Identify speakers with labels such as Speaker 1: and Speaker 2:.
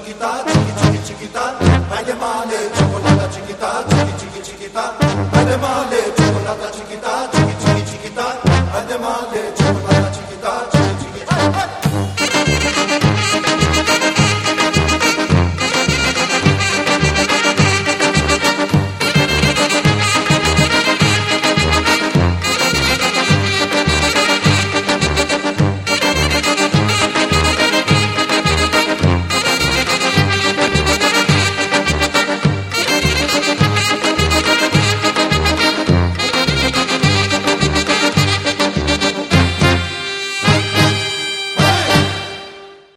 Speaker 1: chiquita, chiqui, chiqui, chiquita. Ay, de male, chocolata chiquita, chiqui, chiqui, chiquita. Ay, de male, chocolata chiquita.